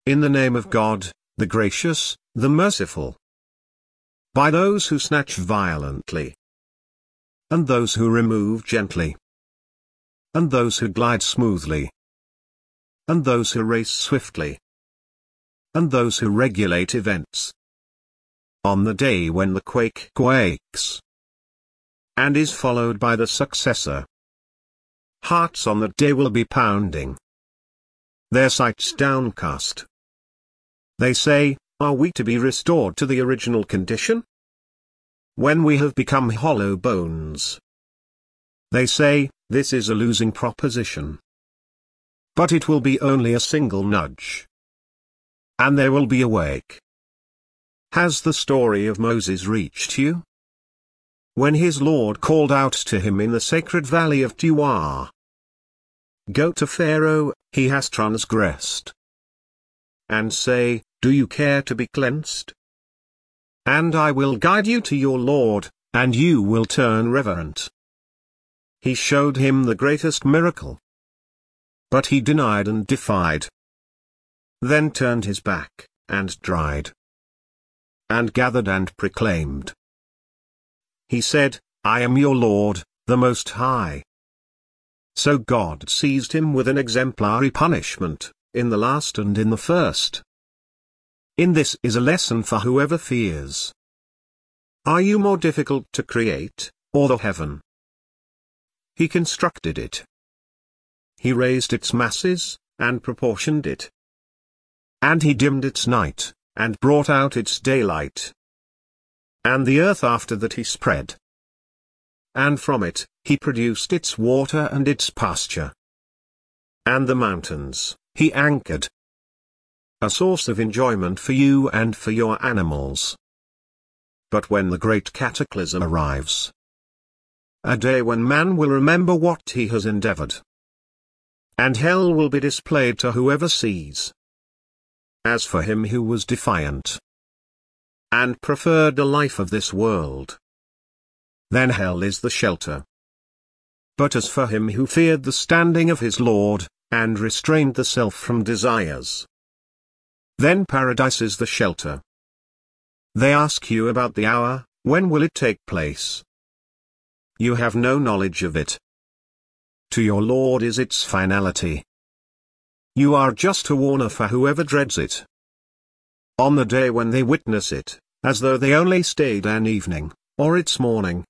in the name of God, the gracious, the merciful. By those who snatch violently, and those who remove gently, and those who glide smoothly, and those who race swiftly, and those who regulate events. On the day when the quake quakes, and is followed by the successor, hearts on that day will be pounding, their sights downcast. They say, are we to be restored to the original condition? When we have become hollow bones. They say, this is a losing proposition. But it will be only a single nudge, and they will be awake. Has the story of Moses reached you? When his Lord called out to him in the sacred valley of Tuwa, go to Pharaoh, he has transgressed, and say, do you care to be cleansed? And I will guide you to your Lord, and you will turn reverent. He showed him the greatest miracle, but he denied and defied. Then turned his back, and dried, and gathered and proclaimed. He said, I am your Lord, the Most High. So God seized him with an exemplary punishment, in the last and in the first. In this is a lesson for whoever fears. Are you more difficult to create, or the heaven? He constructed it. He raised its masses, and proportioned it. And he dimmed its night, and brought out its daylight. And the earth after that he spread. And from it, he produced its water and its pasture. And the mountains, he anchored. A source of enjoyment for you and for your animals. But when the great cataclysm arrives, a day when man will remember what he has endeavored, and hell will be displayed to whoever sees. As for him who was defiant, and preferred the life of this world, then hell is the shelter. But as for him who feared the standing of his Lord, and restrained the self from desires, then paradise is the shelter. They ask you about the hour, when will it take place? You have no knowledge of it. To your Lord is its finality. You are just a warner for whoever dreads it. On the day when they witness it, as though they only stayed an evening, or its morning,